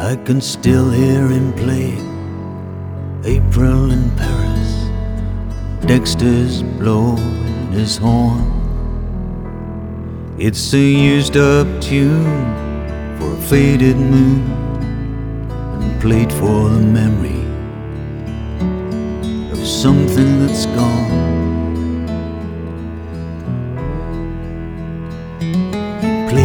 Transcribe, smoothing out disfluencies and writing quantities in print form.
I can still hear him playing April in Paris. Dexter's blowing his horn. It's a used up tune for a faded moon, and played for the memory of something that's gone.